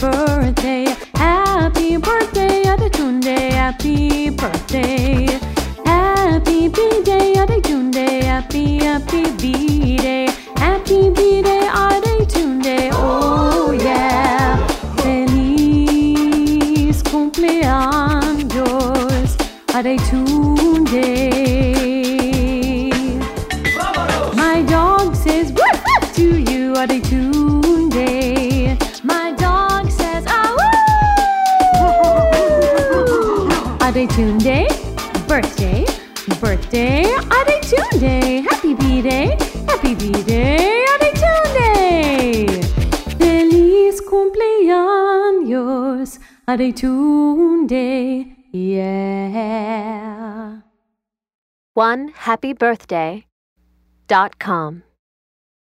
birthday, happy birthday, Adetunde, happy birthday. Happy B-Day, Adetunde, happy B-Day. Happy B-Day, Adetunde, oh yeah. Feliz cumpleaños, Adetunde. My dog says woof woof to you, Adetunde. My dog says ah woo. Adetunde, birthday, birthday, Adetunde. Happy B-Day, Adetunde. Feliz cumpleaños, Adetunde, yeah. OneHappyBirthday.com